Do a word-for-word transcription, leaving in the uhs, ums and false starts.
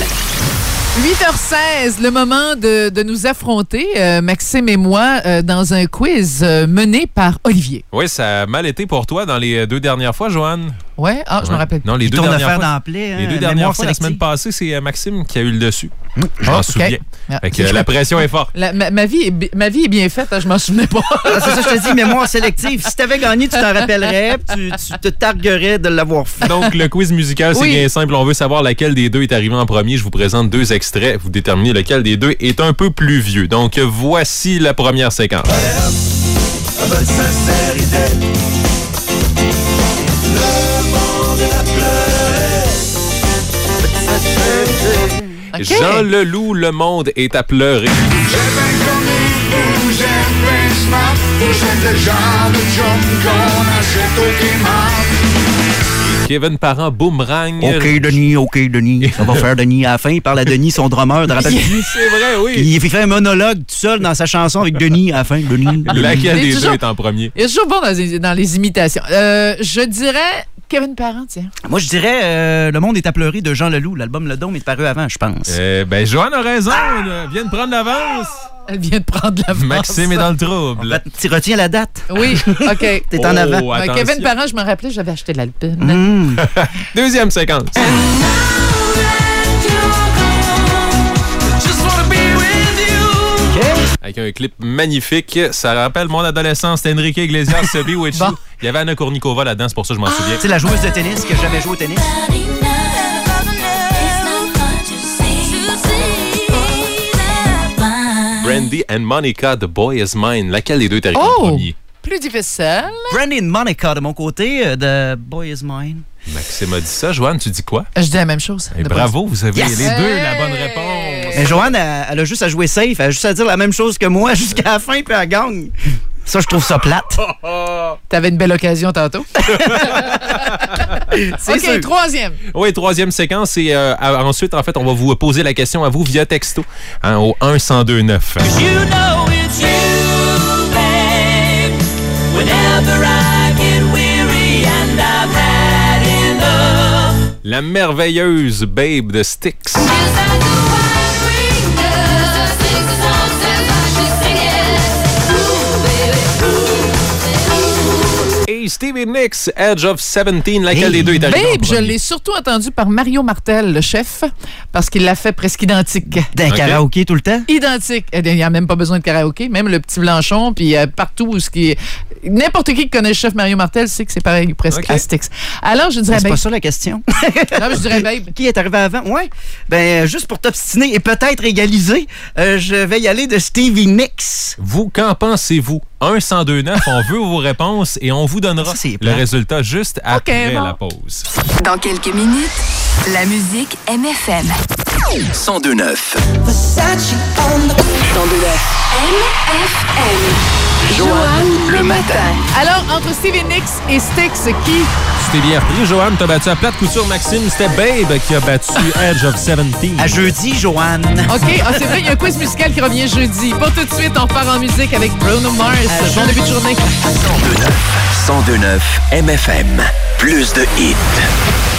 huit heures seize, le moment de, de nous affronter, euh, Maxime et moi, euh, dans un quiz euh, mené par Olivier. Oui, ça a mal été pour toi dans les deux dernières fois, Joanne. Ouais, ah, je ouais. me rappelle. Non, les Il deux tourne dernières à faire fois. dans la plaie, hein, les deux dernières fois, sélective. la semaine passée, c'est euh, Maxime qui a eu le dessus. Mmh. Je m'en Oh, souviens. okay. Fait que, euh, la pression est forte. La, ma, ma, vie est, bi- ma vie est bien faite, hein, je m'en souvenais pas. Ah, c'est ça, je te dis, mémoire sélective. Si t'avais gagné, tu t'en rappellerais, tu, tu te targuerais de l'avoir fait. Donc, le quiz musical, c'est Oui. bien simple. On veut savoir laquelle des deux est arrivé en premier. Je vous présente deux extraits. Vous déterminez lequel des deux est un peu plus vieux. Donc, voici la première séquence. Okay. Jean Leloup, Le monde est à pleurer. Kevin Parent, Boomerang. OK, Denis, OK, Denis. Ça va faire Denis à la fin. Il parle à Denis, son drummer. Te rappelles-tu? C'est vrai, oui. Il fait un monologue tout seul dans sa chanson avec Denis à la fin. Denis. Denis. Laquelle Il est des toujours- deux est en premier? Il est toujours bon dans les, dans les imitations. Euh, je dirais Kevin Parent, tiens. Moi, je dirais euh, Le monde est à pleurer de Jean Leloup. L'album Le Dôme est paru avant, je pense. Euh, ben, Joanne a raison. Elle vient de prendre l'avance. Elle vient de prendre l'avance. Maxime est dans le En trouble. fait, tu retiens la date. Oui, OK. T'es en Oh, avant. Ouais, attention. Kevin Parent, je me rappelais, j'avais acheté l'Alpine. Mmh. Deuxième séquence. Avec un clip magnifique. Ça rappelle mon adolescence. C'était Enrique Iglesias, Be With You. Bon. Il y avait Anna Kournikova là-dedans, c'est pour ça que je m'en souviens. Tu sais, la joueuse de tennis qui a jamais joué au tennis. Brandy and Monica, The Boy Is Mine. Laquelle des deux est arrivée en Oh! premier? Plus difficile. Brandy and Monica, de mon côté, euh, de Boy Is Mine. Maxime a dit ça. Joanne, tu dis quoi? Je dis la même chose. Eh, bravo, vous avez Yes! les deux la Hey! bonne réponse. Mais Joanne, elle, elle a juste à jouer safe. Elle a juste à dire la même chose que moi jusqu'à la fin, puis elle gagne. Ça, je trouve ça plate. T'avais une belle occasion tantôt. C'est OK, sûr. troisième. Oui, troisième séquence. Et euh, à- ensuite, en fait, on va vous poser la question à vous via texto hein, au un cent deux neuf. You know it's you, babe. Whenever I get weary and I've had enough. La merveilleuse Babe de Styx. Et Stevie Nicks, Edge of dix-sept. Laquelle Hey, des deux est arrivée en Babe, je premier? l'ai surtout entendu par Mario Martel, le chef, parce qu'il l'a fait presque identique. D'un Ok. karaoké tout le temps. Identique. Eh bien, il n'y a même pas besoin de karaoké. Même le petit Blanchon, puis euh, partout où ce qui est... N'importe qui qui connaît le chef Mario Martel sait que c'est pareil presque Ok. à Styx. Alors, je dirais C'est Babe. pas ça la question. Non, mais je dirais Babe. Qui est arrivé avant? Ouais. Ben, juste pour t'obstiner et peut-être égaliser, euh, je vais y aller de Stevie Nicks. Vous, qu'en pensez-vous? un cent deux neuf, on veut vos réponses et on vous donnera Ça, c'est le plate. résultat juste après bon. la pause. Dans quelques minutes, la musique M F M. cent deux neuf. cent deux neuf. M F M. Joanne le matin. Alors, entre Stevie Nicks et Styx, qui... Tu t'es bien repris, Joanne. T'as battu à plate couture, Maxime. C'était Babe qui a battu Edge of dix-sept. À jeudi, Joanne. OK, ah, c'est vrai, il y a un quiz musical qui revient jeudi. Pour tout de suite, on repart en musique avec Bruno Mars. Bon début de journée. cent deux neuf M F M. Plus de hits.